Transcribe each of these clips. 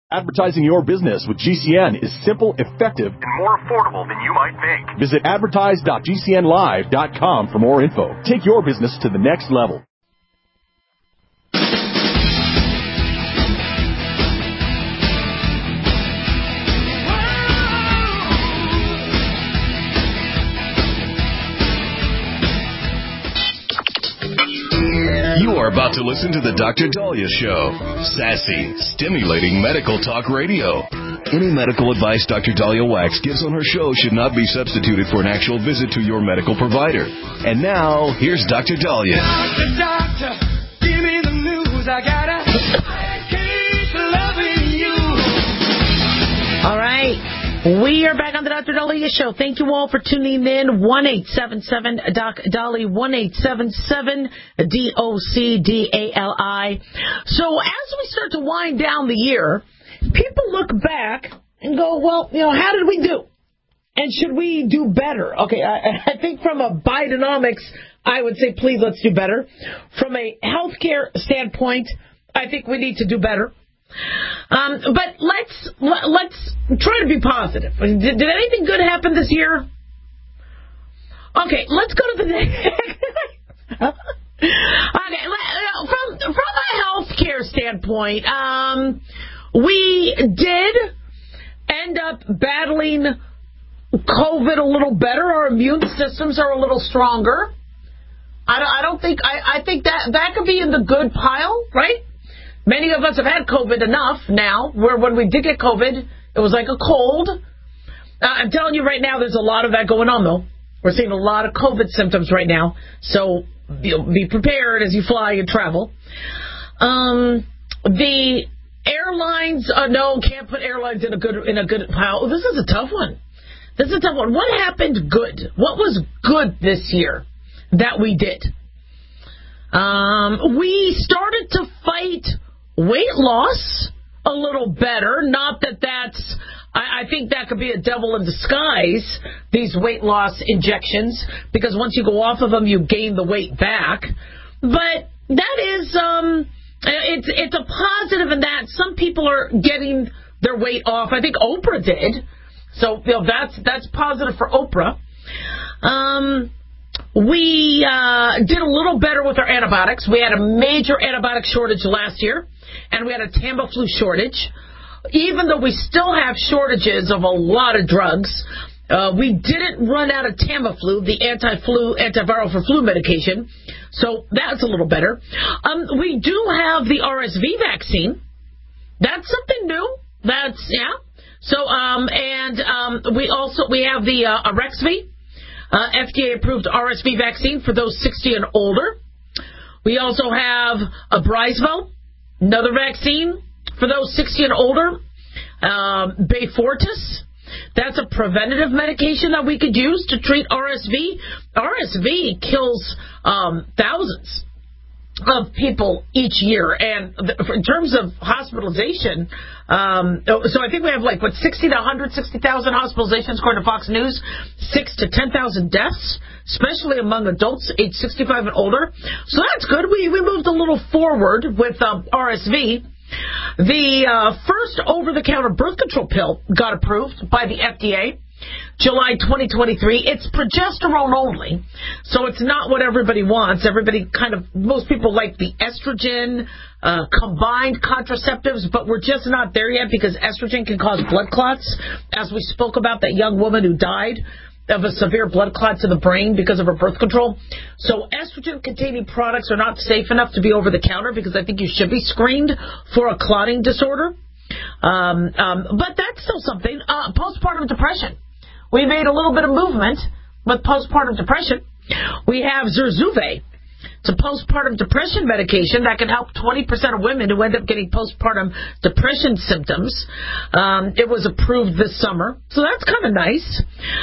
Advertising your business with GCN is simple, effective, and more affordable than you might think. Visit advertise.gcnlive.com for more info. Take your business to the next level. You are about to listen to the Dr. Daliah Show. Sassy, stimulating medical talk radio. Any medical advice Dr. Daliah Wax gives on her show should not be substituted for an actual visit to your medical provider. And now, here's Dr. Daliah. Doctor, give me the news. I gotta keep loving you. All right. We are back on the Dr. Daliah Show. Thank you all for tuning in. 1-877-DOC-DALI, 1-877-DOC-DALI. So as we start to wind down the year, people look back and go, well, how did we do? And should we do better? Okay, I think from a Bidenomics, I would say, please, let's do better. From a healthcare standpoint, I think we need to do better. But let's try to be positive. Did anything good happen this year? Okay, let's go to the next. Okay, from a healthcare standpoint, we did end up battling COVID a little better. Our immune systems are a little stronger. I think that could be in the good pile, right? Many of us have had COVID enough now, where when we did get COVID, it was like a cold. I'm telling you right now, there's a lot of that going on, though. We're seeing a lot of COVID symptoms right now, so be prepared as you fly and travel. The airlines, no, can't put airlines in a good pile. This is a tough one. What happened good? What was good this year that we did? We started to fight weight loss a little better. Not that's, I think that could be a devil in disguise, these weight loss injections, because once you go off of them, you gain the weight back. But that is, it's a positive in that some people are getting their weight off. I think Oprah did. So, that's positive for Oprah. We did a little better with our antibiotics. We had a major antibiotic shortage last year, and we had a Tamiflu shortage. Even though we still have shortages of a lot of drugs, we didn't run out of Tamiflu, the antiviral for flu medication. So that's a little better. We do have the RSV vaccine. That's something new. So, we have the Arexvy. FDA-approved RSV vaccine for those 60 and older. We also have a Brisvo, another vaccine for those 60 and older. Beyfortus, that's a preventative medication that we could use to treat RSV. RSV kills thousands of people each year, and in terms of hospitalization, so I think we have 60 to 160,000 hospitalizations according to Fox News, 6,000 to 10,000 deaths, especially among adults age 65 and older. So that's good. We moved a little forward with RSV. The first over-the-counter birth control pill got approved by the FDA. July 2023. It's progesterone only, so it's not what everybody wants. Most people like the estrogen combined contraceptives, but we're just not there yet because estrogen can cause blood clots, as we spoke about that young woman who died of a severe blood clot to the brain because of her birth control. So estrogen-containing products are not safe enough to be over-the-counter because I think you should be screened for a clotting disorder. But that's still something. Postpartum depression. We made a little bit of movement with postpartum depression. We have Zurzuvae. It's a postpartum depression medication that can help 20% of women who end up getting postpartum depression symptoms. It was approved this summer, so that's kind of nice.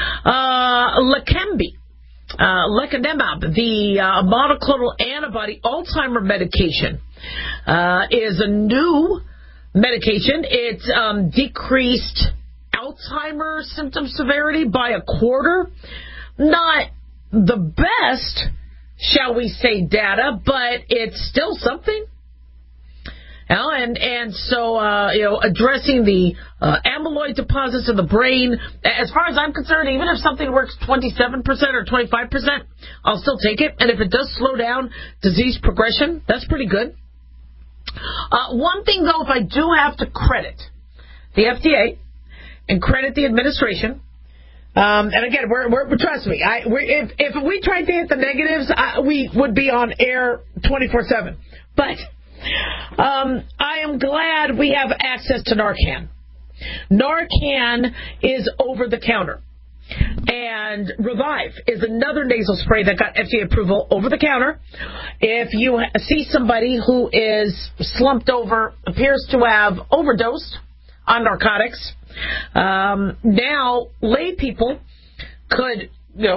Lecanemab, the monoclonal antibody Alzheimer medication, is a new medication. It's decreased Alzheimer's symptom severity by a quarter. Not the best, shall we say, data, but it's still something. So addressing the amyloid deposits in the brain, as far as I'm concerned, even if something works 27% or 25%, I'll still take it. And if it does slow down disease progression, that's pretty good. One thing, though, if I do have to credit the FDA and credit the administration, and again, we're trust me, if we tried to hit the negatives, we would be on air 24/7. But I am glad we have access to Narcan. Narcan is over the counter. And Revive is another nasal spray that got FDA approval over the counter. If you see somebody who is slumped over, appears to have overdosed on narcotics, now lay people could,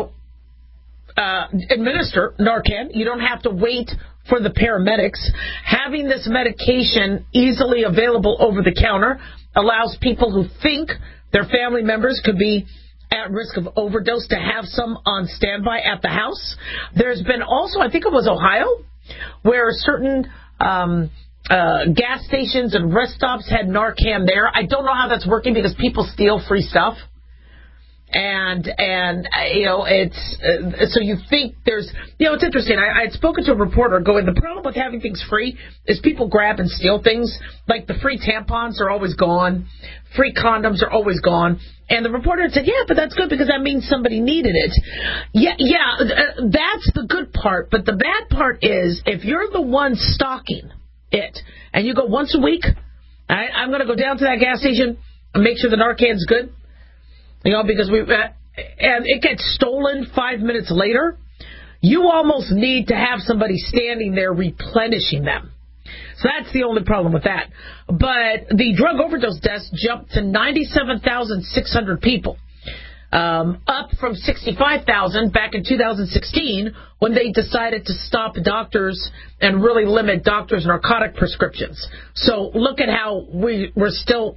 administer Narcan. You don't have to wait for the paramedics. Having this medication easily available over the counter allows people who think their family members could be at risk of overdose to have some on standby at the house. There's been also, I think it was Ohio, where certain gas stations and rest stops had Narcan there. I don't know how that's working because people steal free stuff. And it's so you think there's, it's interesting. I had spoken to a reporter going, the problem with having things free is people grab and steal things. Like the free tampons are always gone. Free condoms are always gone. And the reporter said, yeah, but that's good because that means somebody needed it. That's the good part. But the bad part is if you're the one stocking it and you go once a week, I'm going to go down to that gas station and make sure the Narcan's good. Because and it gets stolen 5 minutes later, you almost need to have somebody standing there replenishing them. So that's the only problem with that. But the drug overdose deaths jumped to 97,600 people, up from 65,000 back in 2016 when they decided to stop doctors and really limit doctors' narcotic prescriptions. So look at how we're still,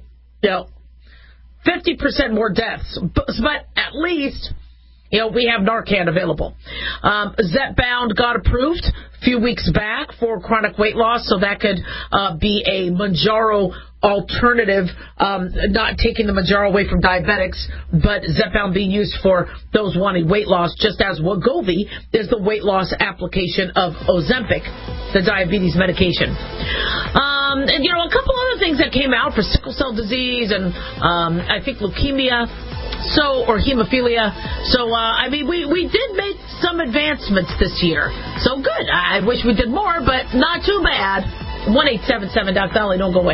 50% more deaths, but at least, we have Narcan available. Zepbound got approved a few weeks back for chronic weight loss, so that could be a Mounjaro alternative, not taking the Mounjaro away from diabetics, but Zepbound being used for those wanting weight loss, just as Wegovy is the weight loss application of Ozempic, the diabetes medication. And, a couple other things that came out for sickle cell disease and I think leukemia, or hemophilia. So, we did make some advancements this year. So good. I wish we did more, but not too bad. 1-877-DOC-VALLEY. Don't go away.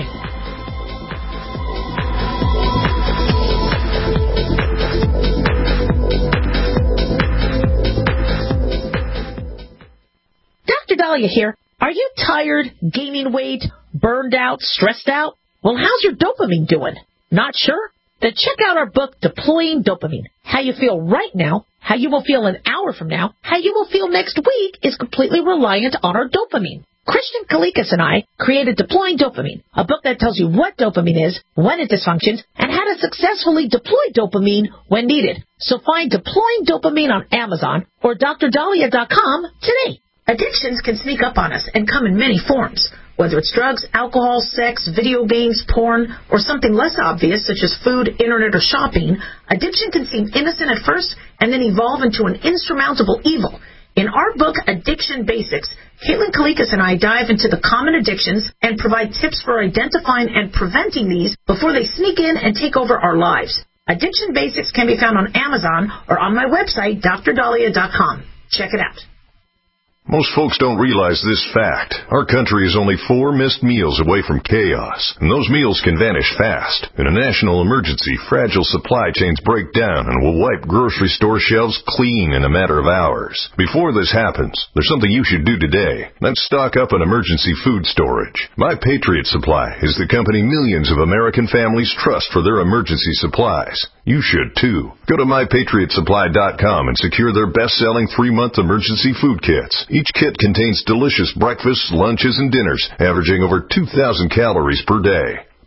Dr. Dahlia here. Are you tired, gaining weight, burned out, stressed out? Well, how's your dopamine doing? Not sure? Then check out our book, Deploying Dopamine. How you feel right now, how you will feel an hour from now, how you will feel next week is completely reliant on our dopamine. Christian Kalikas and I created Deploying Dopamine, a book that tells you what dopamine is, when it dysfunctions, and how to successfully deploy dopamine when needed. So find Deploying Dopamine on Amazon or drdahlia.com today. Addictions can sneak up on us and come in many forms. Whether it's drugs, alcohol, sex, video games, porn, or something less obvious such as food, internet, or shopping, addiction can seem innocent at first and then evolve into an insurmountable evil. In our book, Addiction Basics, Caitlin Kalikas and I dive into the common addictions and provide tips for identifying and preventing these before they sneak in and take over our lives. Addiction Basics can be found on Amazon or on my website, drdahlia.com. Check it out. Most folks don't realize this fact. Our country is only 4 missed meals away from chaos, and those meals can vanish fast. In a national emergency, fragile supply chains break down and will wipe grocery store shelves clean in a matter of hours. Before this happens, there's something you should do today. That's stock up on emergency food storage. My Patriot Supply is the company millions of American families trust for their emergency supplies. You should, too. Go to MyPatriotSupply.com and secure their best-selling 3-month emergency food kits. Each kit contains delicious breakfasts, lunches, and dinners, averaging over 2,000 calories per day.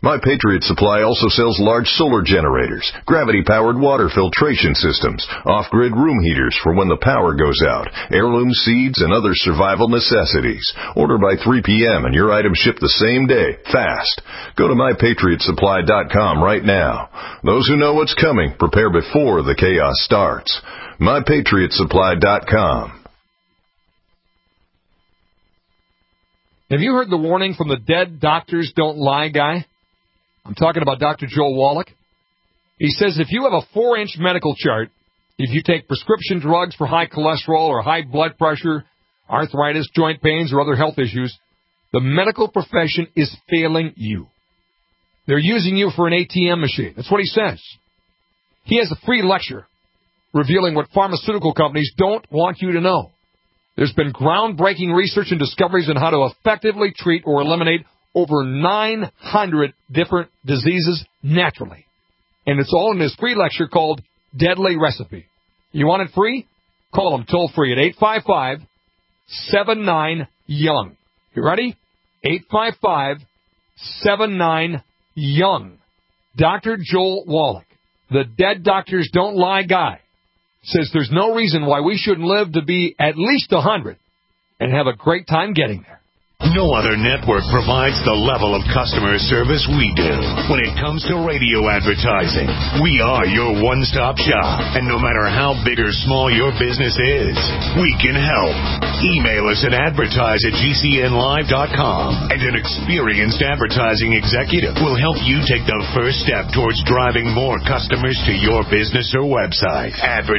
My Patriot Supply also sells large solar generators, gravity-powered water filtration systems, off-grid room heaters for when the power goes out, heirloom seeds, and other survival necessities. Order by 3 p.m. and your items ship the same day, fast. Go to MyPatriotSupply.com right now. Those who know what's coming prepare before the chaos starts. MyPatriotSupply.com. Have you heard the warning from the Dead Doctors Don't Lie guy? I'm talking about Dr. Joel Wallach. He says if you have a 4-inch medical chart, if you take prescription drugs for high cholesterol or high blood pressure, arthritis, joint pains, or other health issues, the medical profession is failing you. They're using you for an ATM machine. That's what he says. He has a free lecture revealing what pharmaceutical companies don't want you to know. There's been groundbreaking research and discoveries on how to effectively treat or eliminate over 900 different diseases naturally. And it's all in this free lecture called Deadly Recipe. You want it free? Call them toll-free at 855-79-YOUNG. You ready? 855-79-YOUNG. Dr. Joel Wallach, the Dead Doctors Don't Lie guy, says there's no reason why we shouldn't live to be at least 100 and have a great time getting there. No other network provides the level of customer service we do. When it comes to radio advertising, we are your one-stop shop. And no matter how big or small your business is, we can help. Email us at advertise@gcnlive.com, and an experienced advertising executive will help you take the first step towards driving more customers to your business or website.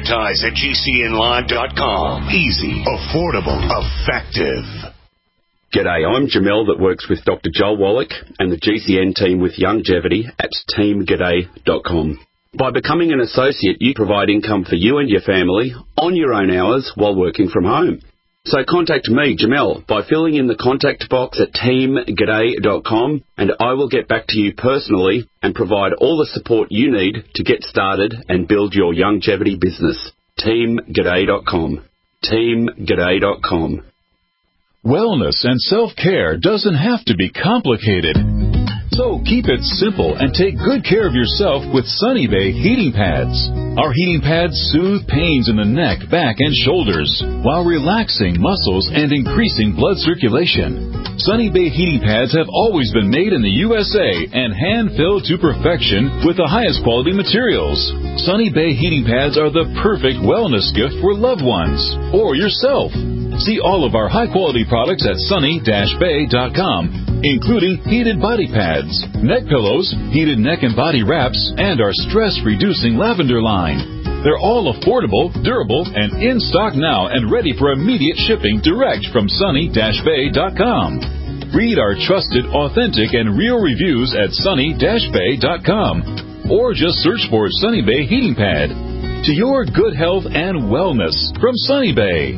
Advertise@gcnlive.com. Easy, affordable, effective. G'day, I'm Jamel that works with Dr. Joel Wallach and the GCN team with Longevity at teamg'day.com. By becoming an associate, you provide income for you and your family on your own hours while working from home. So contact me, Jamel, by filling in the contact box at teamg'day.com, and I will get back to you personally and provide all the support you need to get started and build your longevity business. teamg'day.com. teamg'day.com. Wellness and self-care doesn't have to be complicated. So keep it simple and take good care of yourself with Sunny Bay heating pads. Our heating pads soothe pains in the neck, back, and shoulders while relaxing muscles and increasing blood circulation. Sunny Bay heating pads have always been made in the USA and hand-filled to perfection with the highest quality materials. Sunny Bay heating pads are the perfect wellness gift for loved ones or yourself. See all of our high-quality products at sunny-bay.com, including heated body pads, neck pillows, heated neck and body wraps, and our stress-reducing lavender line. They're all affordable, durable, and in stock now and ready for immediate shipping direct from sunny-bay.com. Read our trusted, authentic, and real reviews at sunny-bay.com, or just search for Sunny Bay Heating Pad. To your good health and wellness from Sunny Bay.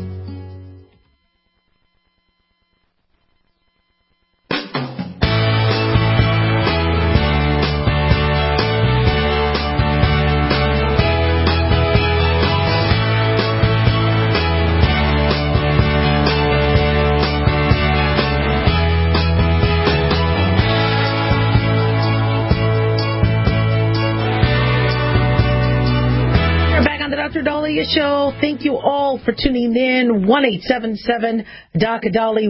Show. Thank you all for tuning in. 1-877-DOC-DOLLY,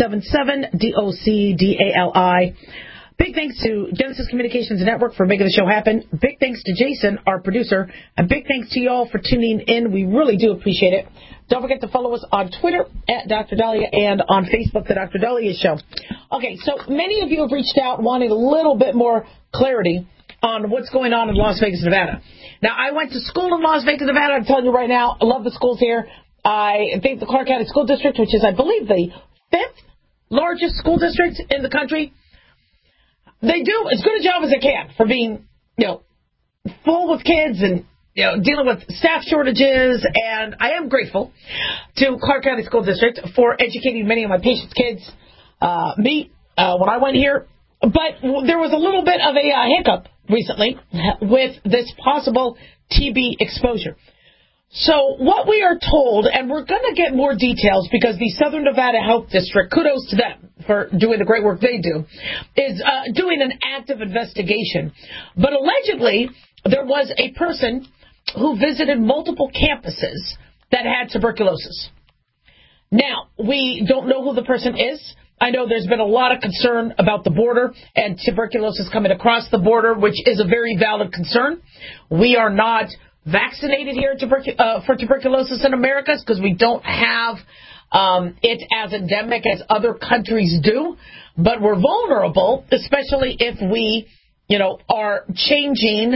1-877-DOC-DALI. Big thanks to Genesis Communications Network for making the show happen. Big thanks to Jason, our producer. And big thanks to you all for tuning in. We really do appreciate it. Don't forget to follow us on Twitter at Dr. Dahlia and on Facebook, The Dr. Dahlia Show. Okay, so many of you have reached out wanting a little bit more clarity on what's going on in Las Vegas, Nevada. Now, I went to school in Las Vegas, Nevada. I'm telling you right now, I love the schools here. I think the Clark County School District, which is, I believe, the 5th largest school district in the country, they do as good a job as they can for being, full with kids and, dealing with staff shortages. And I am grateful to Clark County School District for educating many of my patients' kids, me, when I went here. But there was a little bit of a hiccup recently with this possible TB exposure. So what we are told, and we're going to get more details because the Southern Nevada Health District, kudos to them for doing the great work they do, is doing an active investigation. But allegedly, there was a person who visited multiple campuses that had tuberculosis. Now, we don't know who the person is. I know there's been a lot of concern about the border and tuberculosis coming across the border, which is a very valid concern. We are not vaccinated here for tuberculosis in America because we don't have it as endemic as other countries do. But we're vulnerable, especially if we, are changing,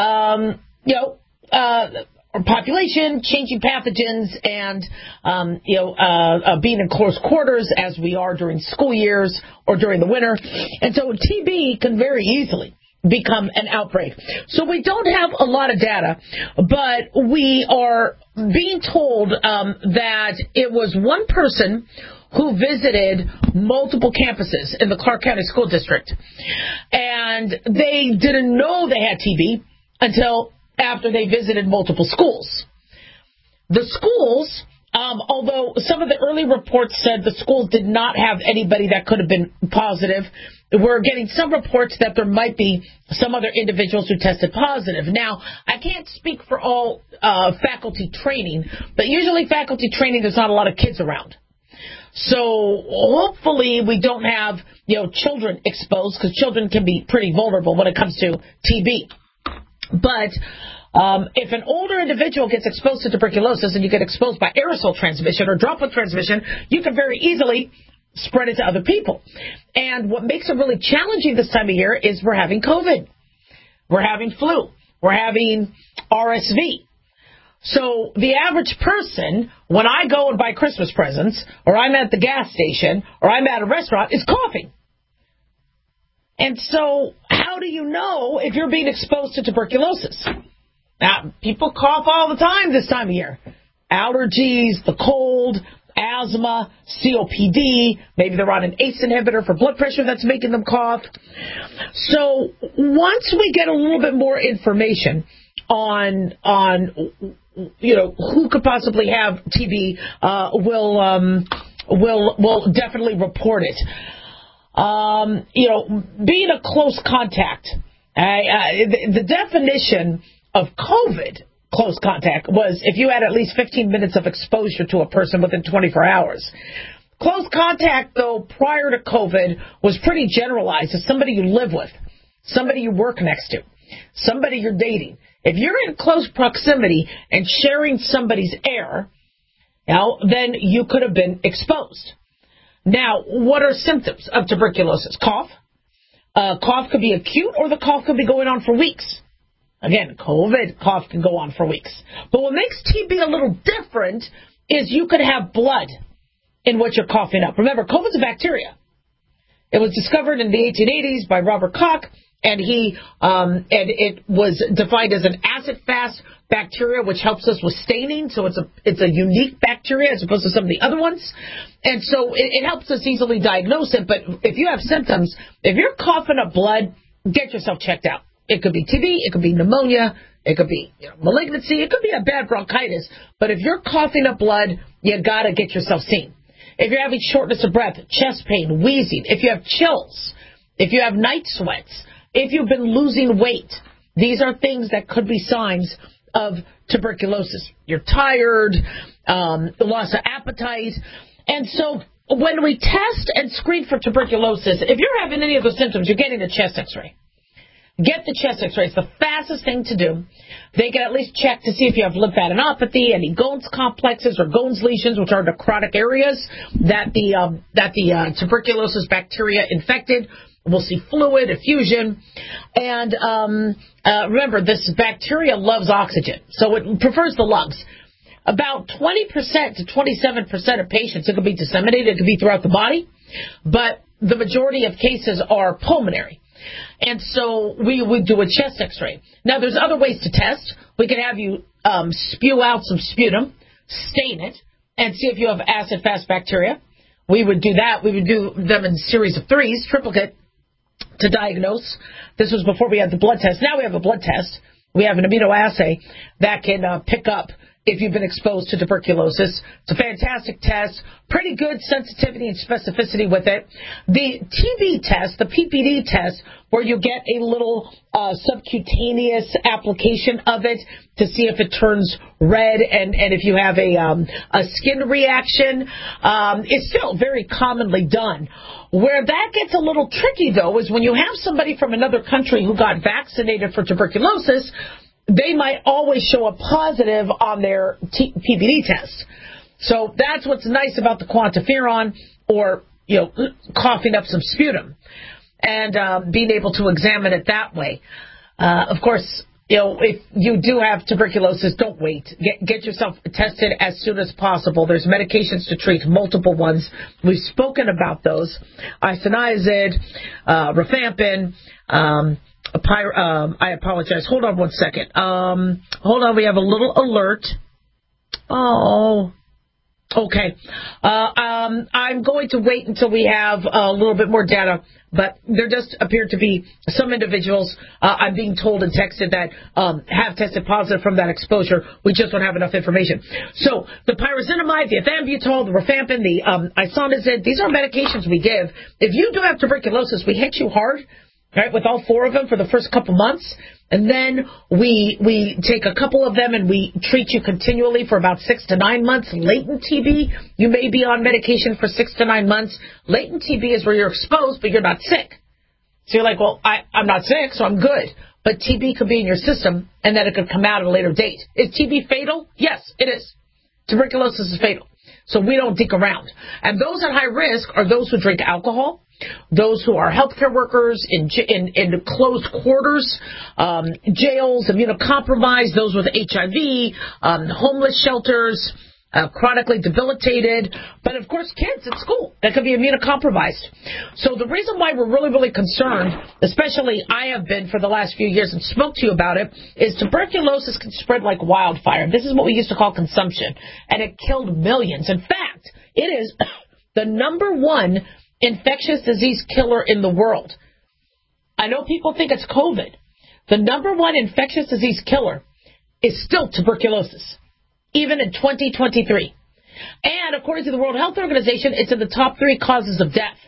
our population, changing pathogens, and being in close quarters as we are during school years or during the winter. And so TB can very easily become an outbreak. So we don't have a lot of data, but we are being told that it was one person who visited multiple campuses in the Clark County School District, and they didn't know they had TB until after they visited multiple schools. The schools, although some of the early reports said the schools did not have anybody that could have been positive, we're getting some reports that there might be some other individuals who tested positive. Now, I can't speak for all faculty training, but usually faculty training, there's not a lot of kids around. So hopefully we don't have, children exposed, because children can be pretty vulnerable when it comes to TB. But if an older individual gets exposed to tuberculosis and you get exposed by aerosol transmission or droplet transmission, you can very easily spread it to other people. And what makes it really challenging this time of year is we're having COVID. We're having flu. We're having RSV. So the average person, when I go and buy Christmas presents, or I'm at the gas station, or I'm at a restaurant, is coughing. And so how do you know if you're being exposed to tuberculosis? Now, people cough all the time this time of year. Allergies, the cold, asthma, COPD, maybe they're on an ACE inhibitor for blood pressure that's making them cough. So once we get a little bit more information on who could possibly have TB, we'll definitely report it. Being a close contact, the definition of COVID, close contact, was if you had at least 15 minutes of exposure to a person within 24 hours. Close contact, though, prior to COVID was pretty generalized as somebody you live with, somebody you work next to, somebody you're dating. If you're in close proximity and sharing somebody's air, then you could have been exposed. Now, what are symptoms of tuberculosis? Cough. Cough could be acute, or the cough could be going on for weeks. Again, COVID cough can go on for weeks. But what makes TB a little different is you could have blood in what you're coughing up. Remember, COVID's a bacteria. It was discovered in the 1880s by Robert Koch, and it was defined as an acid-fast bacteria, which helps us with staining. So it's a unique bacteria as opposed to some of the other ones. And so it helps us easily diagnose it. But if you have symptoms, if you're coughing up blood, get yourself checked out. It could be TB, it could be pneumonia, it could be malignancy, it could be a bad bronchitis. But if you're coughing up blood, you got to get yourself seen. If you're having shortness of breath, chest pain, wheezing, if you have chills, if you have night sweats, if you've been losing weight, these are things that could be signs of tuberculosis. You're tired, loss of appetite. And so when we test and screen for tuberculosis, if you're having any of those symptoms, you're getting a chest x-ray. Get the chest x-ray. It's the fastest thing to do. They can at least check to see if you have lymphadenopathy, any Ghon's complexes or Ghon's lesions, which are necrotic areas that the tuberculosis bacteria infected. We'll see fluid, effusion. And remember, this bacteria loves oxygen, so it prefers the lungs. About 20% to 27% of patients, it could be disseminated, it could be throughout the body, but the majority of cases are pulmonary. And so we would do a chest x-ray. Now, there's other ways to test. We could have you spew out some sputum, stain it, and see if you have acid-fast bacteria. We would do that. We would do them in a series of threes, triplicate, to diagnose. This was before we had the blood test. Now we have a blood test. We have an immunoassay that can pick up if you've been exposed to tuberculosis. It's a fantastic test, pretty good sensitivity and specificity with it. The TB test, the PPD test, where you get a little subcutaneous application of it to see if it turns red and if you have a skin reaction, is still very commonly done. Where that gets a little tricky, though, is when you have somebody from another country who got vaccinated for tuberculosis, they might always show a positive on their PPD test. So that's what's nice about the quantiferon, or coughing up some sputum, and being able to examine it that way. Of course, if you do have tuberculosis, don't wait. Get yourself tested as soon as possible. There's medications to treat, multiple ones. We've spoken about those: isoniazid, rifampin. I apologize. Hold on one second. Hold on. We have a little alert. Oh. Okay. I'm going to wait until we have a little bit more data, but there does appear to be some individuals, I'm being told and texted, that have tested positive from that exposure. We just don't have enough information. So the pyrazinamide, the ethambutol, the rifampin, the isoniazid, these are medications we give. If you do have tuberculosis, we hit you hard, right, with all 4 of them for the first couple months. And then we take a couple of them and we treat you continually for about 6 to 9 months. Latent TB, you may be on medication for 6 to 9 months. Latent TB is where you're exposed, but you're not sick. So you're like, well, I'm not sick, so I'm good. But TB could be in your system, and then it could come out at a later date. Is TB fatal? Yes, it is. Tuberculosis is fatal. So we don't dick around. And those at high risk are those who drink alcohol, those who are healthcare workers in closed quarters, jails, immunocompromised, those with HIV, homeless shelters, chronically debilitated, but of course kids at school that could be immunocompromised. So the reason why we're really, really concerned, especially I have been for the last few years and spoke to you about it, is tuberculosis can spread like wildfire. This is what we used to call consumption, and it killed millions. In fact, it is the number 1 infectious disease killer in the world. I know people think it's COVID. The number 1 infectious disease killer is still tuberculosis, even in 2023. And according to the World Health Organization, it's in the top 3 causes of death.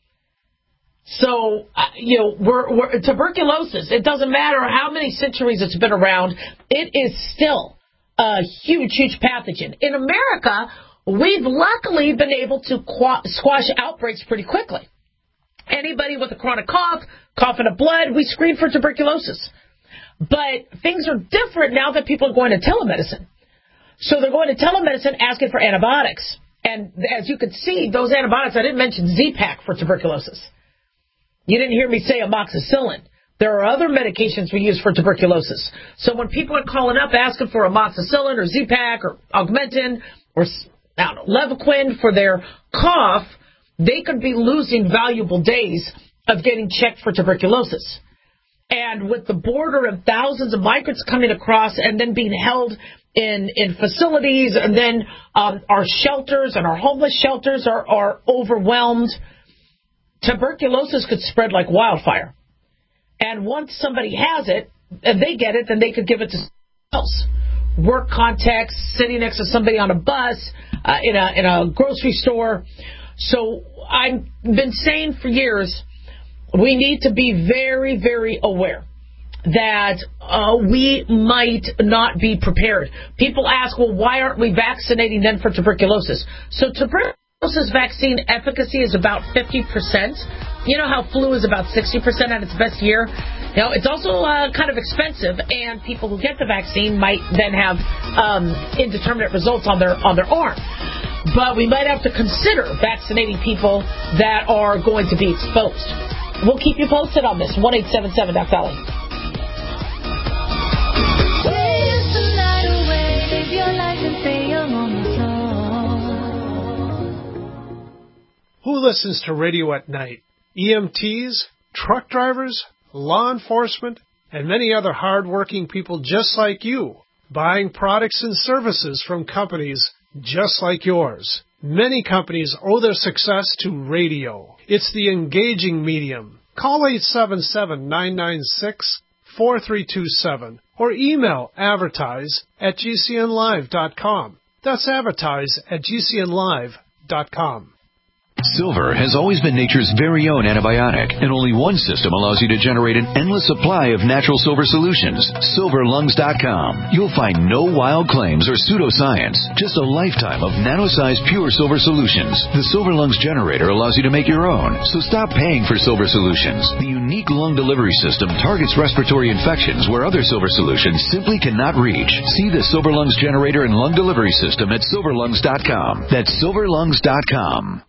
So, we're tuberculosis, it doesn't matter how many centuries it's been around, it is still a huge, huge pathogen. In America, we've luckily been able to squash outbreaks pretty quickly. Anybody with a chronic cough, coughing up blood, we screen for tuberculosis. But things are different now that people are going to telemedicine. So they're going to telemedicine asking for antibiotics. And as you can see, those antibiotics, I didn't mention Z-Pak for tuberculosis. You didn't hear me say amoxicillin. There are other medications we use for tuberculosis. So when people are calling up asking for amoxicillin or Z-Pak or Augmentin or Levaquin for their cough, they could be losing valuable days of getting checked for tuberculosis. And with the border and thousands of migrants coming across and then being held in facilities, and then our shelters and our homeless shelters are overwhelmed, tuberculosis could spread like wildfire. And once somebody has it, and they get it, then they could give it to someone else. Work context, sitting next to somebody on a bus, in a grocery store. So I've been saying for years, we need to be very, very aware that we might not be prepared. People ask, well, why aren't we vaccinating then for tuberculosis? So tuberculosis vaccine efficacy is about 50%. You know how flu is about 60% at its best year? It's also kind of expensive, and people who get the vaccine might then have indeterminate results on their arm. But we might have to consider vaccinating people that are going to be exposed. We'll keep you posted on this. 1-877-DOC-DOLLY. Who listens to radio at night? EMTs, truck drivers, law enforcement, and many other hard-working people just like you, buying products and services from companies just like yours. Many companies owe their success to radio. It's the engaging medium. Call 4327 or email advertise@gcnlive.com. That's advertise@gcnlive.com. Silver has always been nature's very own antibiotic, and only one system allows you to generate an endless supply of natural silver solutions. SilverLungs.com. You'll find no wild claims or pseudoscience, just a lifetime of nano-sized pure silver solutions. The Silver Lungs generator allows you to make your own, so stop paying for silver solutions. The unique lung delivery system targets respiratory infections where other silver solutions simply cannot reach. See the Silver Lungs generator and lung delivery system at SilverLungs.com. That's SilverLungs.com.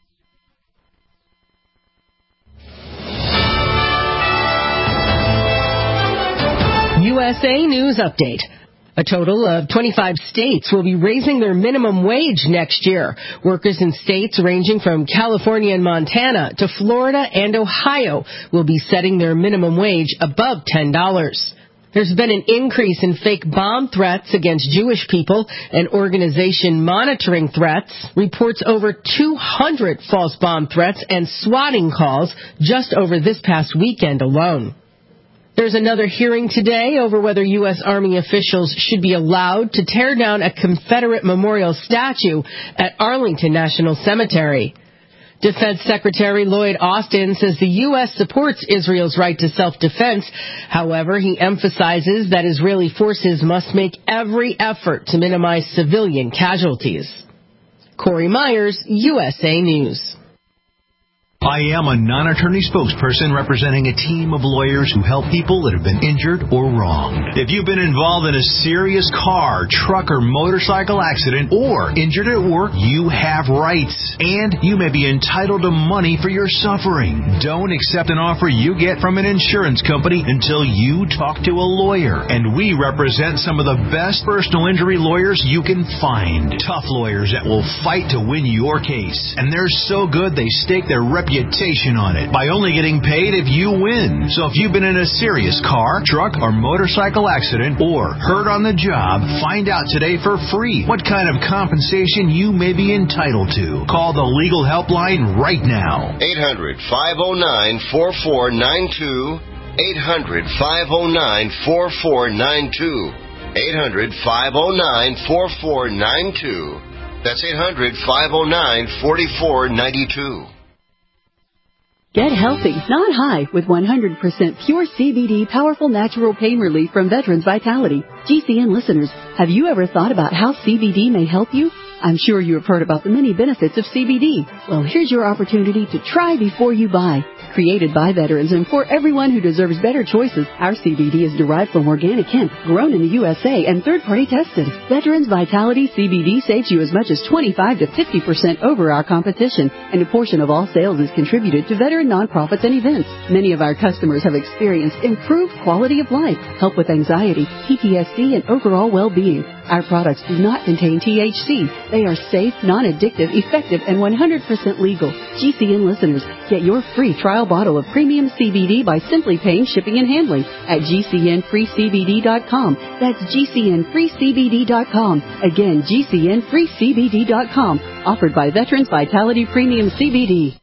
USA News Update. A total of 25 states will be raising their minimum wage next year. Workers in states ranging from California and Montana to Florida and Ohio will be setting their minimum wage above $10. There's been an increase in fake bomb threats against Jewish people. An organization monitoring threats reports over 200 false bomb threats and swatting calls just over this past weekend alone. There's another hearing today over whether U.S. Army officials should be allowed to tear down a Confederate memorial statue at Arlington National Cemetery. Defense Secretary Lloyd Austin says the U.S. supports Israel's right to self-defense. However, he emphasizes that Israeli forces must make every effort to minimize civilian casualties. Corey Myers, USA News. I am a non-attorney spokesperson representing a team of lawyers who help people that have been injured or wronged. If you've been involved in a serious car, truck, or motorcycle accident or injured at work, you have rights, and you may be entitled to money for your suffering. Don't accept an offer you get from an insurance company until you talk to a lawyer, and we represent some of the best personal injury lawyers you can find. Tough lawyers that will fight to win your case, and they're so good they stake their reputation on it by only getting paid if you win. So if you've been in a serious car, truck, or motorcycle accident or hurt on the job, find out today for free what kind of compensation you may be entitled to. Call the legal helpline right now. 800-509-4492. 800-509-4492. 800-509-4492. That's 800-509-4492. Get healthy, not high, with 100% pure CBD powerful natural pain relief from Veterans Vitality. GCN listeners, have you ever thought about how CBD may help you? I'm sure you have heard about the many benefits of CBD. Well, here's your opportunity to try before you buy. Created by veterans and for everyone who deserves better choices, our CBD is derived from organic hemp, grown in the USA and third-party tested. Veterans Vitality CBD saves you as much as 25 to 50% over our competition, and a portion of all sales is contributed to veteran nonprofits and events. Many of our customers have experienced improved quality of life, help with anxiety, PTSD, and overall well-being. Our products do not contain THC. They are safe, non-addictive, effective, and 100% legal. GCN listeners, get your free trial bottle of premium CBD by simply paying shipping and handling at GCNFreeCBD.com. That's GCNFreeCBD.com. Again, GCNFreeCBD.com. Offered by Veterans Vitality Premium CBD.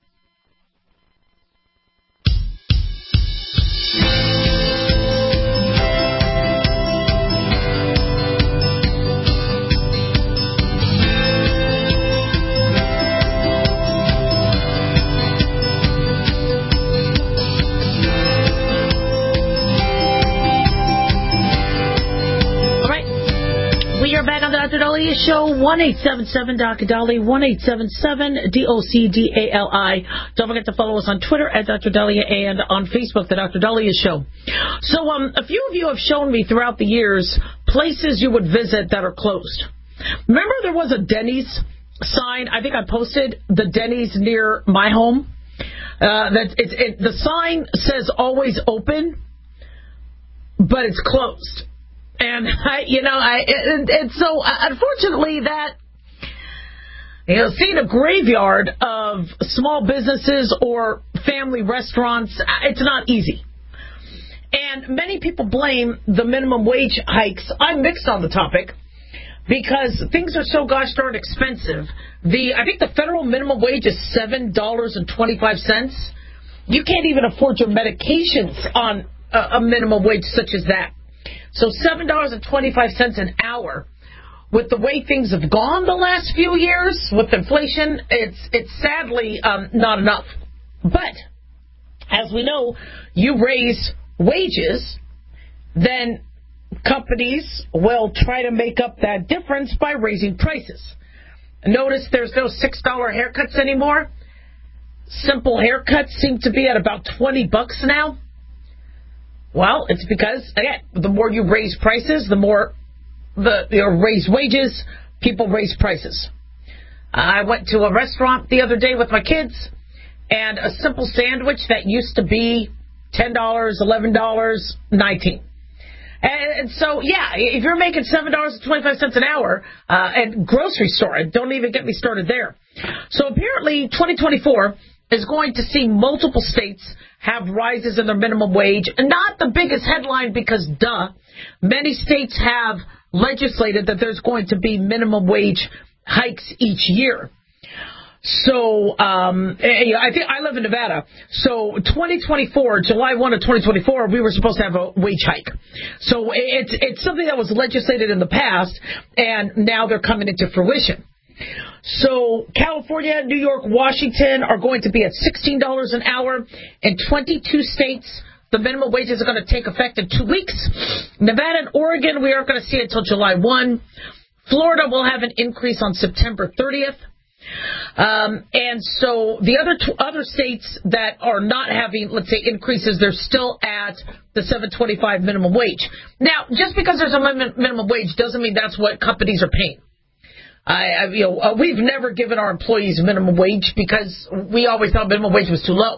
Dr. Dahlia Show, 1-877-Dr. Dali, 1-877-DOCDALI. Don't forget to follow us on Twitter at Dr. Dahlia and on Facebook, The Dr. Dahlia Show. So a few of you have shown me throughout the years places you would visit that are closed. Remember there was a Denny's sign? I think I posted the Denny's near my home. The sign says always open, but it's closed. And so unfortunately that, seeing a graveyard of small businesses or family restaurants, it's not easy. And many people blame the minimum wage hikes. I'm mixed on the topic because things are so gosh darn expensive. I think the federal minimum wage is $7.25. You can't even afford your medications on a minimum wage such as that. So $7.25 an hour. With the way things have gone the last few years with inflation, it's sadly not enough. But as we know, you raise wages, then companies will try to make up that difference by raising prices. Notice there's no $6 haircuts anymore. Simple haircuts seem to be at about $20 now. Well, it's because, again, the more you raise prices, the more raise wages, people raise prices. I went to a restaurant the other day with my kids, and a simple sandwich that used to be $10, $11, $19. And so, yeah, if you're making $7.25 an hour at grocery store, don't even get me started there. So apparently 2024 is going to see multiple states have rises in their minimum wage. Not the biggest headline because, many states have legislated that there's going to be minimum wage hikes each year. So, I think I live in Nevada. So 2024, July 1 of 2024, we were supposed to have a wage hike. So it's something that was legislated in the past, and now they're coming into fruition. So California, New York, Washington are going to be at $16 an hour. In 22 states, the minimum wages are going to take effect in 2 weeks. Nevada and Oregon, we aren't going to see it until July 1. Florida will have an increase on September 30th. And so the other states that are not having, let's say, increases, they're still at the $7.25 minimum wage. Now, just because there's a minimum wage doesn't mean that's what companies are paying. We've never given our employees minimum wage because we always thought minimum wage was too low.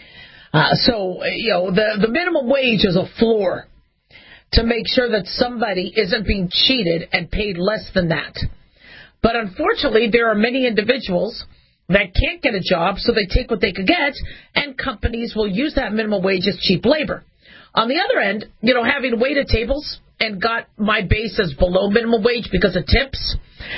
The minimum wage is a floor to make sure that somebody isn't being cheated and paid less than that. But unfortunately, there are many individuals that can't get a job, so they take what they could get, and companies will use that minimum wage as cheap labor. On the other end, having waited tables and got my base as below minimum wage because of tips,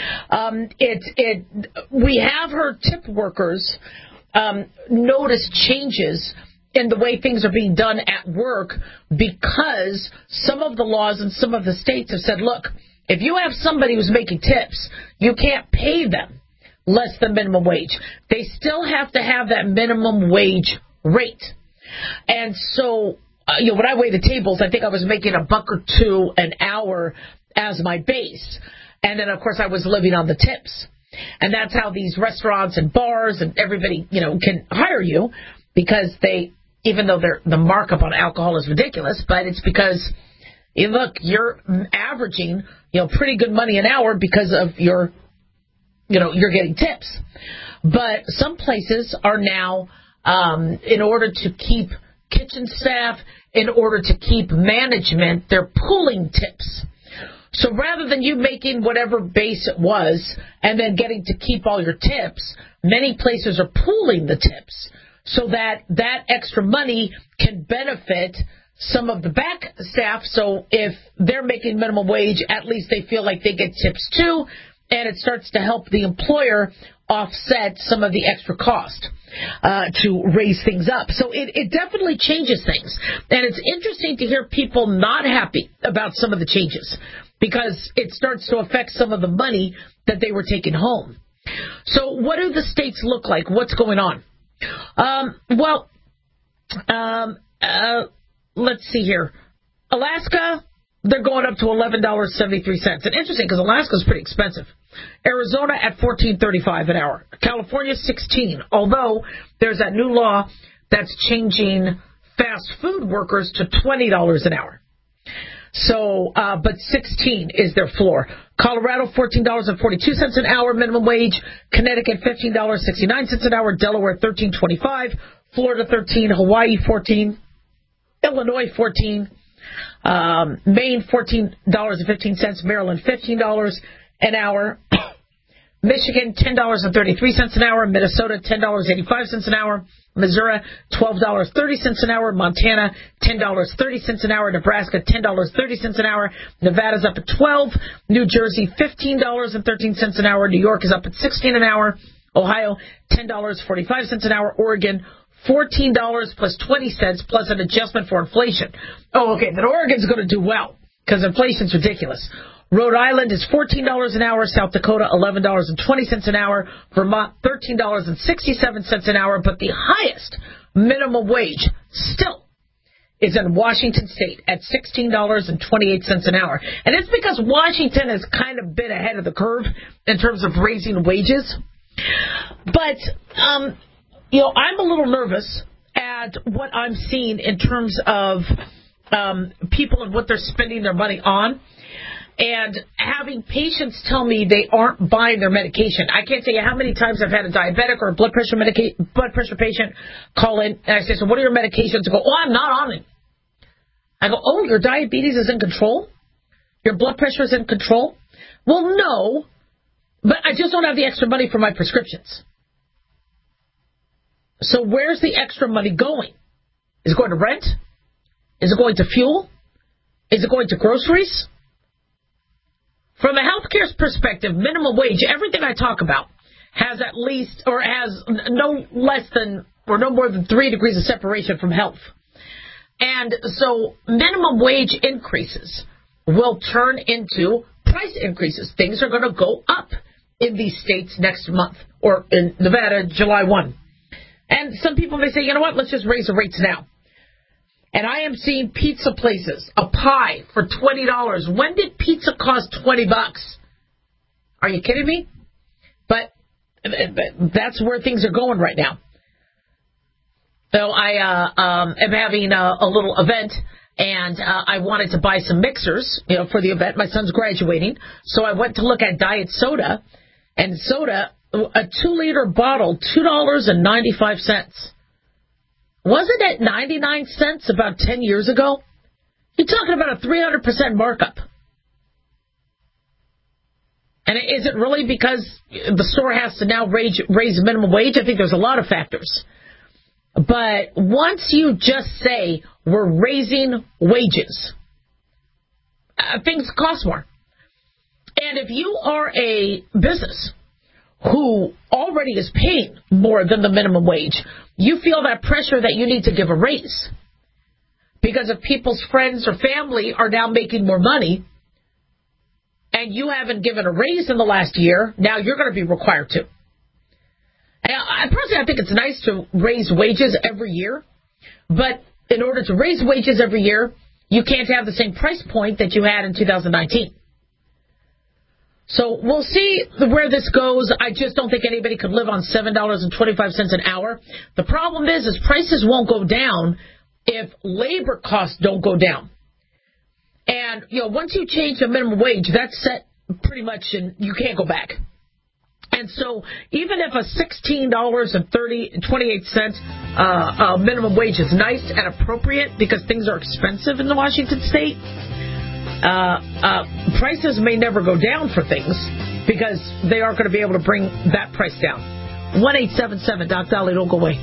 we have heard tip workers notice changes in the way things are being done at work because some of the laws in some of the states have said, look, if you have somebody who's making tips, you can't pay them less than minimum wage. They still have to have that minimum wage rate. And so, when I waited tables, I think I was making $1 or $2 an hour as my base. And then, of course, I was living on the tips. And that's how these restaurants and bars and everybody, can hire you because even though the markup on alcohol is ridiculous, but it's because, look, you're averaging, pretty good money an hour because of you're getting tips. But some places are now, in order to keep kitchen staff, in order to keep management, they're pooling tips. So rather than you making whatever base it was and then getting to keep all your tips, many places are pooling the tips so that extra money can benefit some of the back staff. So if they're making minimum wage, at least they feel like they get tips too, and it starts to help the employer offset some of the extra cost to raise things up. So it definitely changes things. And it's interesting to hear people not happy about some of the changes because it starts to affect some of the money that they were taking home. So what do the states look like? What's going on? Let's see here. Alaska, they're going up to $11.73. And interesting because Alaska is pretty expensive. Arizona at $14.35 an hour. California $16. Although there's that new law that's changing fast food workers to $20 an hour. So, but 16 is their floor. Colorado $14.42 an hour minimum wage. Connecticut $15.69 an hour. Delaware $13.25. Florida $13. Hawaii $14. Illinois $14. Maine $14.15. Maryland $15 an hour. Michigan $10.33 an hour. Minnesota $10.85 an hour. Missouri $12.30 an hour. Montana $10.30 an hour. Nebraska $10.30 an hour. Nevada's up at $12. New Jersey $15.13 an hour. New York is up at $16 an hour. Ohio $10.45 an hour. Oregon $14 plus 20 cents plus an adjustment for inflation. Oh, okay, then Oregon's going to do well because inflation's ridiculous. Rhode Island is $14 an hour. South Dakota, $11.20 an hour. Vermont, $13.67 an hour. But the highest minimum wage still is in Washington State at $16.28 an hour. And it's because Washington has kind of been ahead of the curve in terms of raising wages. But, I'm a little nervous at what I'm seeing in terms of people and what they're spending their money on. And having patients tell me they aren't buying their medication. I can't tell you how many times I've had a diabetic or a blood pressure patient call in, and I say, so what are your medications? They go, oh, I'm not on it. I go, oh, your diabetes is in control? Your blood pressure is in control? Well, no, but I just don't have the extra money for my prescriptions. So where's the extra money going? Is it going to rent? Is it going to fuel? Is it going to groceries? From a healthcare perspective, minimum wage, everything I talk about has at least, or has no less than, or no more than 3 degrees of separation from health. And so minimum wage increases will turn into price increases. Things are going to go up in these states next month, or in Nevada, July 1. And some people may say, you know what, let's just raise the rates now. And I am seeing pizza places, a pie for $20. When did pizza cost $20? Are you kidding me? But that's where things are going right now. So I am having a little event, and I wanted to buy some mixers, for the event. My son's graduating, so I went to look at diet soda, and soda, a 2-liter bottle, $2.95. Wasn't it 99 cents about 10 years ago? You're talking about a 300% markup. And is it really because the store has to now raise minimum wage? I think there's a lot of factors. But once you just say we're raising wages, things cost more. And if you are a business who already is paying more than the minimum wage, you feel that pressure that you need to give a raise. Because if people's friends or family are now making more money, and you haven't given a raise in the last year, now you're going to be required to. And personally, I think it's nice to raise wages every year, but in order to raise wages every year, you can't have the same price point that you had in 2019. So we'll see where this goes. I just don't think anybody could live on $7.25 an hour. The problem is prices won't go down if labor costs don't go down. And, once you change the minimum wage, that's set pretty much, and you can't go back. And so even if a $16.28 minimum wage is nice and appropriate because things are expensive in the Washington state, prices may never go down for things because they aren't going to be able to bring that price down. 1-877 Doc Dolly, don't go away.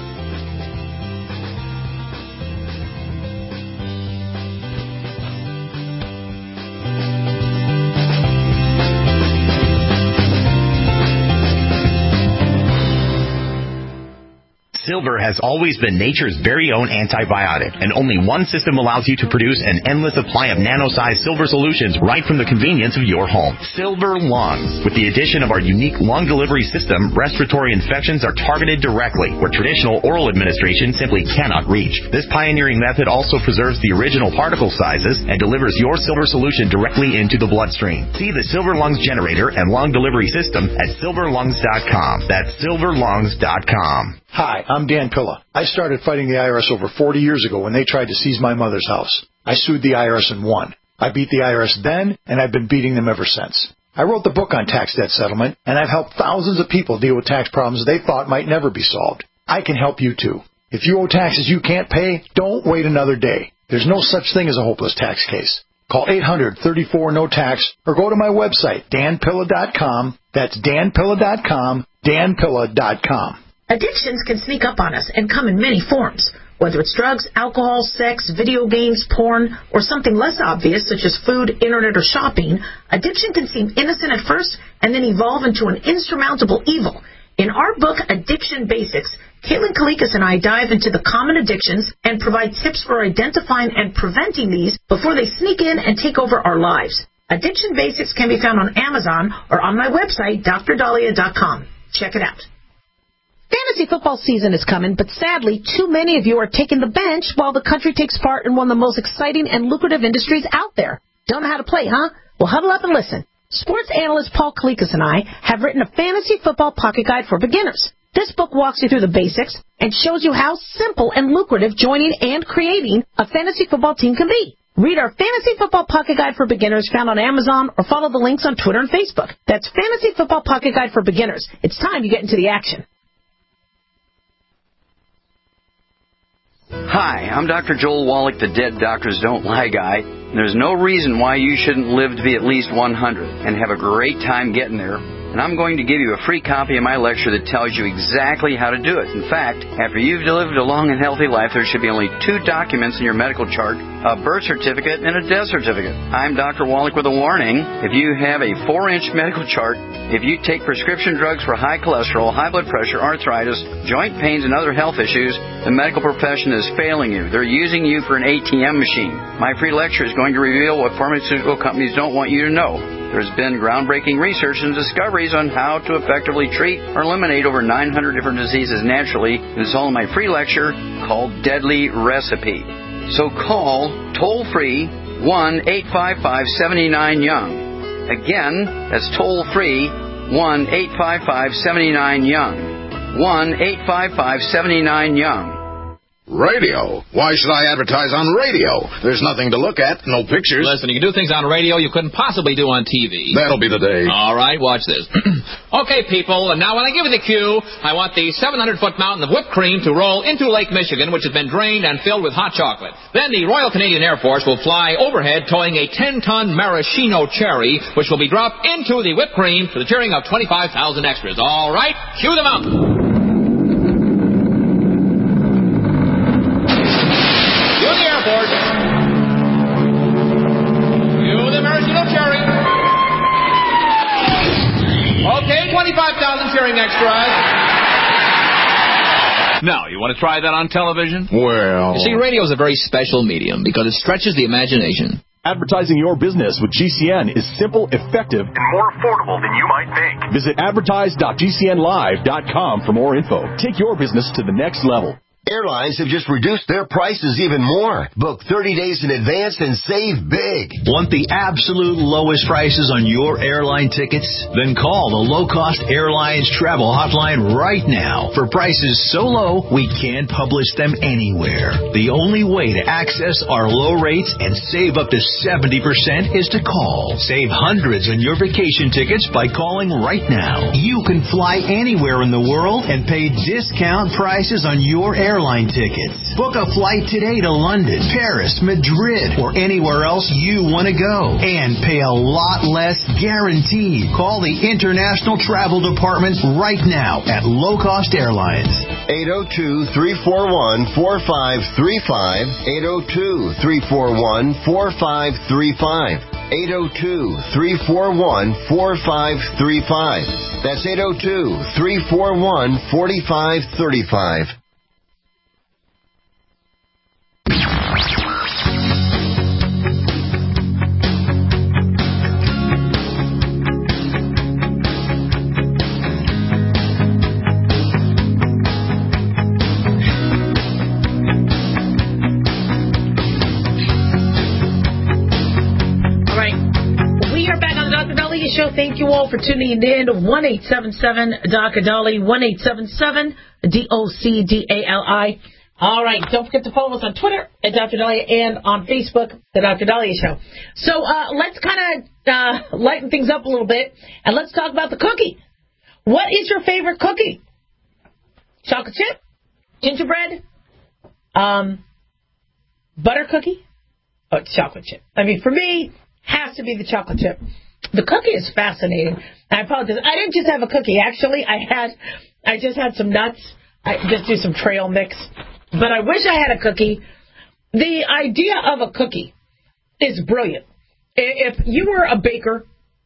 Silver has always been nature's very own antibiotic, and only one system allows you to produce an endless supply of nano-sized silver solutions right from the convenience of your home. Silver Lungs. With the addition of our unique lung delivery system, respiratory infections are targeted directly, where traditional oral administration simply cannot reach. This pioneering method also preserves the original particle sizes and delivers your silver solution directly into the bloodstream. See the Silver Lungs generator and lung delivery system at silverlungs.com. That's silverlungs.com. Hi, I'm Dan Pilla. I started fighting the IRS over 40 years ago when they tried to seize my mother's house. I sued the IRS and won. I beat the IRS then, and I've been beating them ever since. I wrote the book on tax debt settlement, and I've helped thousands of people deal with tax problems they thought might never be solved. I can help you too. If you owe taxes you can't pay, don't wait another day. There's no such thing as a hopeless tax case. Call 800-34-NO-TAX or go to my website, danpilla.com. That's danpilla.com, danpilla.com. Addictions can sneak up on us and come in many forms, whether it's drugs, alcohol, sex, video games, porn, or something less obvious such as food, internet, or shopping. Addiction can seem innocent at first and then evolve into an insurmountable evil. In our book, Addiction Basics, Caitlin Kalikas and I dive into the common addictions and provide tips for identifying and preventing these before they sneak in and take over our lives. Addiction Basics can be found on Amazon or on my website, drdahlia.com. Check it out. Fantasy football season is coming, but sadly, too many of you are taking the bench while the country takes part in one of the most exciting and lucrative industries out there. Don't know how to play, huh? Well, huddle up and listen. Sports analyst Paul Kalikas and I have written a fantasy football pocket guide for beginners. This book walks you through the basics and shows you how simple and lucrative joining and creating a fantasy football team can be. Read our Fantasy Football Pocket Guide for Beginners found on Amazon or follow the links on Twitter and Facebook. That's Fantasy Football Pocket Guide for Beginners. It's time you get into the action. Hi, I'm Dr. Joel Wallach, the Dead Doctors Don't Lie guy. There's no reason why you shouldn't live to be at least 100 and have a great time getting there. And I'm going to give you a free copy of my lecture that tells you exactly how to do it. In fact, after you've lived a long and healthy life, there should be only 2 documents in your medical chart, a birth certificate and a death certificate. I'm Dr. Wallach with a warning. If you have a 4-inch medical chart, if you take prescription drugs for high cholesterol, high blood pressure, arthritis, joint pains, and other health issues, the medical profession is failing you. They're using you for an ATM machine. My free lecture is going to reveal what pharmaceutical companies don't want you to know. There's been groundbreaking research and discoveries on how to effectively treat or eliminate over 900 different diseases naturally. This is all in my free lecture called Deadly Recipe. So call toll-free 1-855-79-YOUNG. Again, that's toll-free 1-855-79-YOUNG. 1-855-79-YOUNG. Radio? Why should I advertise on radio? There's nothing to look at, no pictures. Listen, you can do things on radio you couldn't possibly do on TV. That'll be the day. All right, watch this. Okay, people, and now when I give you the cue, I want the 700-foot mountain of whipped cream to roll into Lake Michigan, which has been drained and filled with hot chocolate. Then the Royal Canadian Air Force will fly overhead towing a 10-ton maraschino cherry, which will be dropped into the whipped cream to the cheering of 25,000 extras. All right, cue them up. Okay, 25,000 cheering extras. Now, you want to try that on television? Well... You see, radio is a very special medium because it stretches the imagination. Advertising your business with GCN is simple, effective, and more affordable than you might think. Visit advertise.gcnlive.com for more info. Take your business to the next level. Airlines have just reduced their prices even more. Book 30 days in advance and save big. Want the absolute lowest prices on your airline tickets? Then call the Low Cost Airlines Travel Hotline right now for prices so low we can't publish them anywhere. The only way to access our low rates and save up to 70% is to call. Save hundreds on your vacation tickets by calling right now. You can fly anywhere in the world and pay discount prices on your airline tickets. Book a flight today to London, Paris, Madrid, or anywhere else you want to go. And pay a lot less guaranteed. Call the International Travel Department right now at Low Cost Airlines. 802-341-4535. 802-341-4535. 802-341-4535. That's 802-341-4535. Show. Thank you all for tuning in to 1-877-DOC-A-DOLLY, 1-877-DOCDALI. All right, don't forget to follow us on Twitter at Dr. Dahlia and on Facebook, The Dr. Dahlia Show. So let's kind of lighten things up a little bit, and let's talk about the cookie. What is your favorite cookie? Chocolate chip? Gingerbread? Butter cookie? Oh, it's chocolate chip. I mean, for me, has to be the chocolate chip. The cookie is fascinating. I apologize. I didn't just have a cookie. Actually, I just had some nuts. I just do some trail mix. But I wish I had a cookie. The idea of a cookie is brilliant. If you were a baker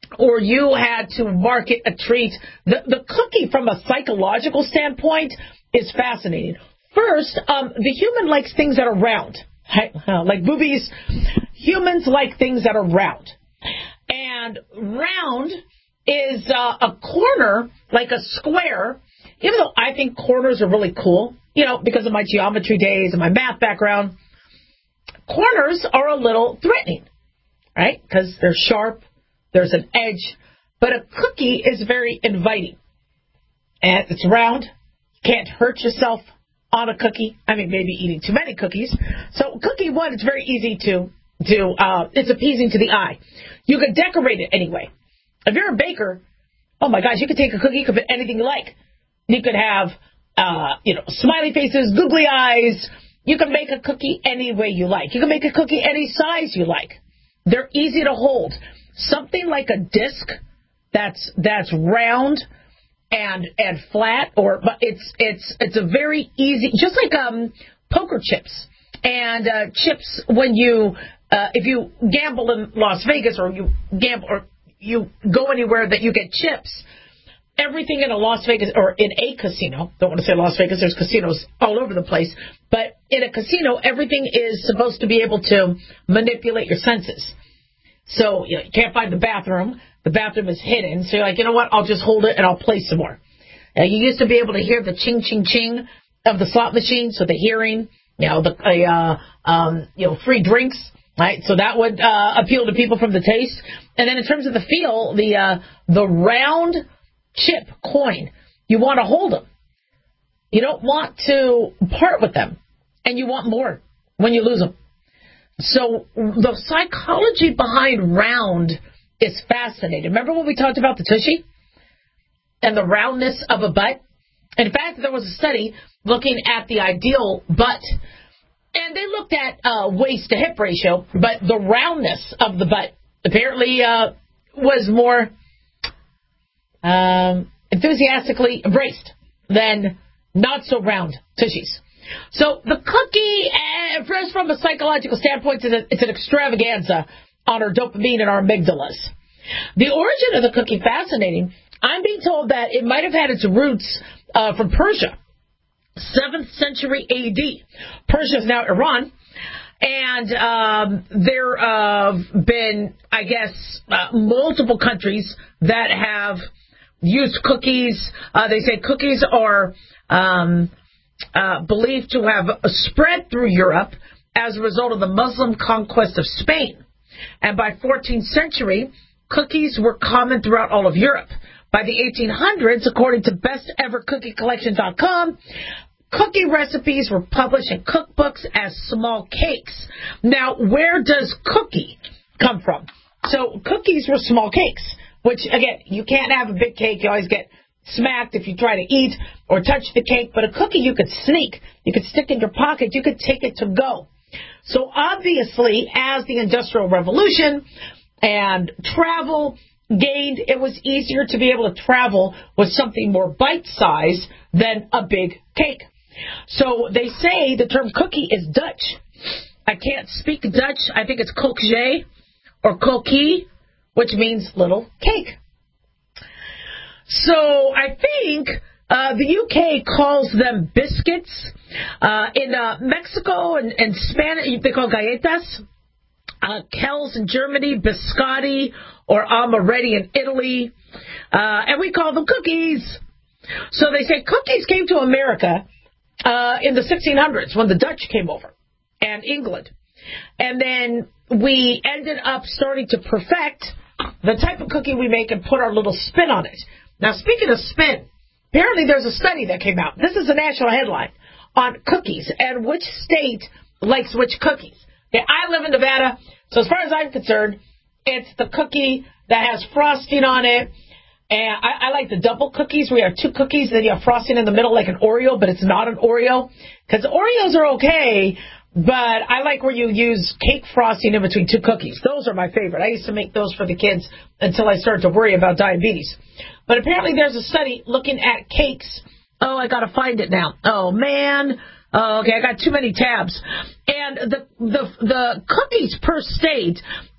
or you had to market a treat, the cookie from a psychological standpoint is fascinating. First, the human likes things that are round, like boobies. Humans like things that are round. And round is a corner, like a square, even though I think corners are really cool, because of my geometry days and my math background. Corners are a little threatening, right? Because they're sharp, there's an edge, but a cookie is very inviting. And it's round, can't hurt yourself on a cookie. I mean, maybe eating too many cookies. So cookie one, it's very easy to it's appeasing to the eye. You could decorate it anyway. If you're a baker, oh my gosh, you could take a cookie, you could put anything you like. You could have, smiley faces, googly eyes. You can make a cookie any way you like. You can make a cookie any size you like. They're easy to hold. Something like a disc that's round and flat, but it's a very easy, just like poker chips and chips when you if you gamble in Las Vegas or you gamble or you go anywhere that you get chips. Everything in a Las Vegas or in a casino, don't want to say Las Vegas, there's casinos all over the place, but in a casino, everything is supposed to be able to manipulate your senses. So you can't find the bathroom. The bathroom is hidden. So you're like, you know what? I'll just hold it and I'll play some more. You used to be able to hear the ching, ching, ching of the slot machine. So the hearing, free drinks, right? So that would appeal to people from the taste. And then in terms of the feel, the round chip coin, you want to hold them. You don't want to part with them. And you want more when you lose them. So the psychology behind round is fascinating. Remember when we talked about the tushy and the roundness of a butt? In fact, there was a study looking at the ideal butt. And they looked at waist to hip ratio, but the roundness of the butt apparently was more enthusiastically embraced than not so round tushies. So the cookie, first from a psychological standpoint, it's an extravaganza on our dopamine and our amygdalas. The origin of the cookie, fascinating. I'm being told that it might have had its roots from Persia, 7th century A.D. Persia is now Iran. And there have been, I guess, multiple countries that have used cookies. They say cookies are believed to have spread through Europe as a result of the Muslim conquest of Spain. And by 14th century, cookies were common throughout all of Europe. By the 1800s, according to BestEverCookieCollection.com, cookie recipes were published in cookbooks as small cakes. Now, where does cookie come from? So cookies were small cakes, which, again, you can't have a big cake. You always get smacked if you try to eat or touch the cake. But a cookie you could sneak. You could stick in your pocket. You could take it to go. So obviously, as the Industrial Revolution and travel gained, it was easier to be able to travel with something more bite-sized than a big cake. So they say the term cookie is Dutch. I can't speak Dutch. I think it's koekje or koekie, which means little cake. So I think the UK calls them biscuits. In Mexico and Spanish, they call galletas. Kells in Germany, biscotti or amaretti in Italy. And we call them cookies. So they say cookies came to America in the 1600s when the Dutch came over and England. And then we ended up starting to perfect the type of cookie we make and put our little spin on it. Now, speaking of spin, apparently there's a study that came out. This is a national headline on cookies and which state likes which cookies. Okay, I live in Nevada, so as far as I'm concerned, it's the cookie that has frosting on it. And I like the double cookies where you have two cookies, then you have frosting in the middle like an Oreo, but it's not an Oreo. Because Oreos are okay, but I like where you use cake frosting in between two cookies. Those are my favorite. I used to make those for the kids until I started to worry about diabetes. But apparently there's a study looking at cakes. Oh, I got to find it now. Oh, man. Oh, okay, I got too many tabs. And the cookies per state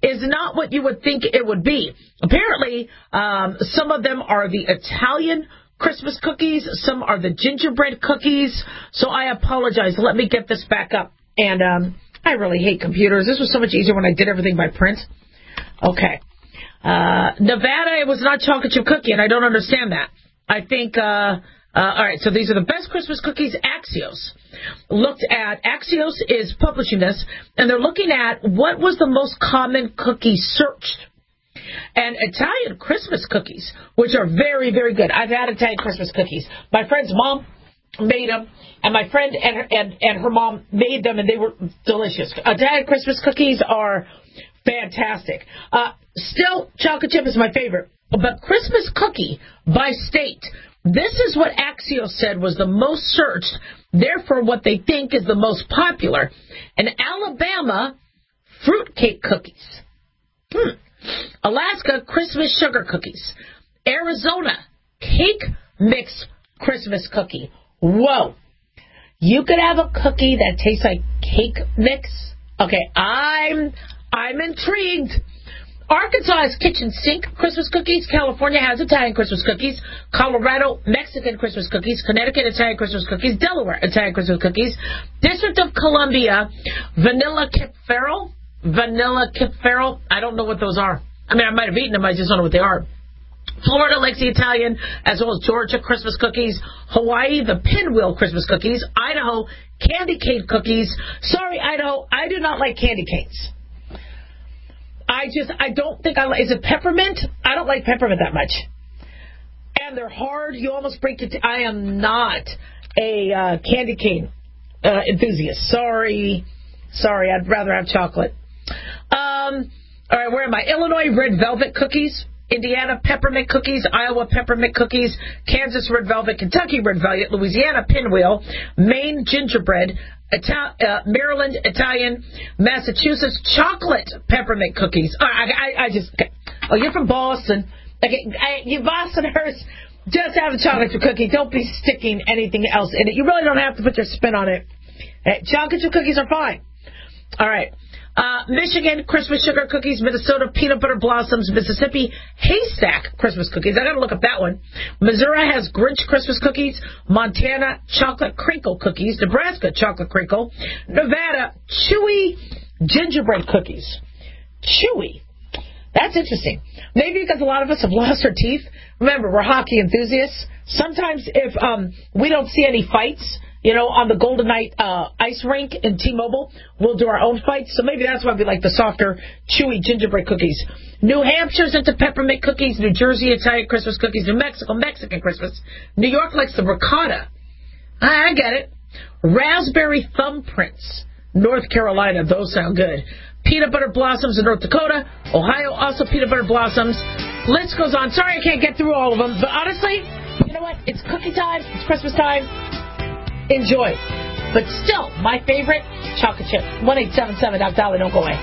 is not what you would think it would be. Apparently, some of them are the Italian Christmas cookies. Some are the gingerbread cookies. So I apologize. Let me get this back up. And I really hate computers. This was so much easier when I did everything by print. Okay. Nevada, it was not chocolate chip cookie, and I don't understand that. I think, all right, so these are the best Christmas cookies. Axios Axios is publishing this, and they're looking at what was the most common cookie searched. And Italian Christmas cookies, which are very, very good. I've had Italian Christmas cookies. My friend's mom made them, and my friend and her mom made them, and they were delicious. Italian Christmas cookies are fantastic. Still, chocolate chip is my favorite. But Christmas cookie by state, this is what Axios said was the most searched, therefore what they think is the most popular. In Alabama, fruitcake cookies. Alaska, Christmas sugar cookies. Arizona, cake mix Christmas cookie. Whoa. You could have a cookie that tastes like cake mix? Okay, I'm intrigued. Arkansas has kitchen sink Christmas cookies. California has Italian Christmas cookies. Colorado, Mexican Christmas cookies. Connecticut, Italian Christmas cookies. Delaware, Italian Christmas cookies. District of Columbia, vanilla Kip Farrell. I don't know what those are. I mean, I might have eaten them. I just don't know what they are. Florida likes the Italian, as well as Georgia Christmas cookies. Hawaii, the pinwheel Christmas cookies. Idaho, candy cane cookies. Sorry, Idaho, I do not like candy canes. I don't think I like. Is it peppermint? I don't like peppermint that much. And they're hard. You almost break it. I am not a candy cane enthusiast. Sorry. I'd rather have chocolate. All right, where am I? Illinois red velvet cookies. Indiana peppermint cookies. Iowa peppermint cookies. Kansas red velvet. Kentucky red velvet. Louisiana pinwheel. Maine gingerbread. Maryland Italian. Massachusetts chocolate peppermint cookies. Oh, you're from Boston. Okay, you Bostoners, just have a chocolate chip cookie. Don't be sticking anything else in it. You really don't have to put your spin on it. Chocolate chip cookies are fine. All right. Michigan, Christmas sugar cookies. Minnesota, peanut butter blossoms. Mississippi, haystack Christmas cookies. I got to look up that one. Missouri has Grinch Christmas cookies. Montana, chocolate crinkle cookies. Nebraska, chocolate crinkle. Nevada, chewy gingerbread cookies. Chewy. That's interesting. Maybe because a lot of us have lost our teeth. Remember, we're hockey enthusiasts. Sometimes if we don't see any fights, on the Golden Knight ice rink in T-Mobile, we'll do our own fights. So maybe that's why we like the softer, chewy gingerbread cookies. New Hampshire's into peppermint cookies. New Jersey, Italian Christmas cookies. New Mexico, Mexican Christmas. New York likes the ricotta. I get it. Raspberry thumbprints. North Carolina, those sound good. Peanut butter blossoms in North Dakota. Ohio, also peanut butter blossoms. List goes on. Sorry I can't get through all of them. But honestly, you know what? It's cookie time. It's Christmas time. Enjoy. But still, my favorite, chocolate chip. 1-877 Doc Dollar. Don't go away.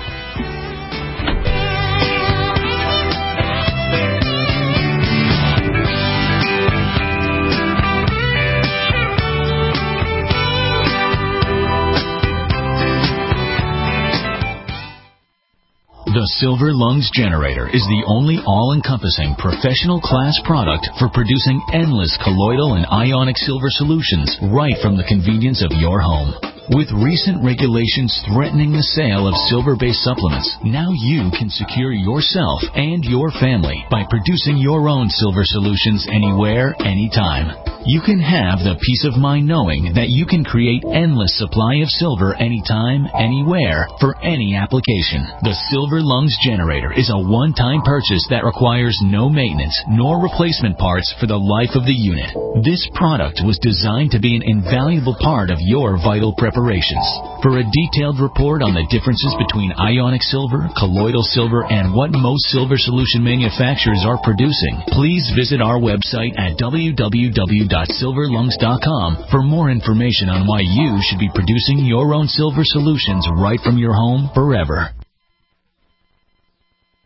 The Silver Lungs Generator is the only all-encompassing professional class product for producing endless colloidal and ionic silver solutions right from the convenience of your home. With recent regulations threatening the sale of silver-based supplements, now you can secure yourself and your family by producing your own silver solutions anywhere, anytime. You can have the peace of mind knowing that you can create endless supply of silver anytime, anywhere, for any application. The Silver Lungs Generator is a one-time purchase that requires no maintenance nor replacement parts for the life of the unit. This product was designed to be an invaluable part of your vital preparations. For a detailed report on the differences between ionic silver, colloidal silver, and what most silver solution manufacturers are producing, please visit our website at www.silverlungs.com for more information on why you should be producing your own silver solutions right from your home forever.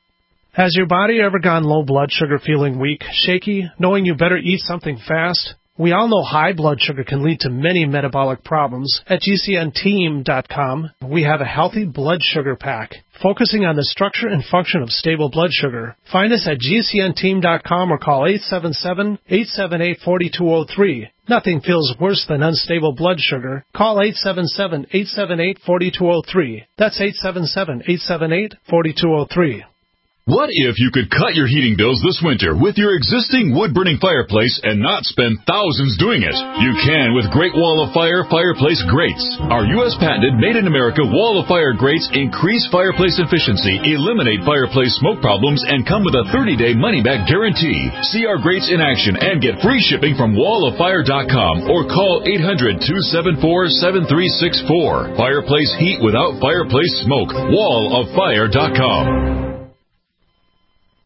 Has your body ever gone low blood sugar, feeling weak, shaky, knowing you better eat something fast? We all know high blood sugar can lead to many metabolic problems. At GCNteam.com, we have a healthy blood sugar pack, focusing on the structure and function of stable blood sugar. Find us at GCNteam.com or call 877-878-4203. Nothing feels worse than unstable blood sugar. Call 877-878-4203. That's 877-878-4203. What if you could cut your heating bills this winter with your existing wood-burning fireplace and not spend thousands doing it? You can with Great Wall of Fire fireplace grates. Our U.S. patented made-in-America Wall of Fire grates increase fireplace efficiency, eliminate fireplace smoke problems, and come with a 30-day money-back guarantee. See our grates in action and get free shipping from walloffire.com or call 800-274-7364. Fireplace heat without fireplace smoke. walloffire.com.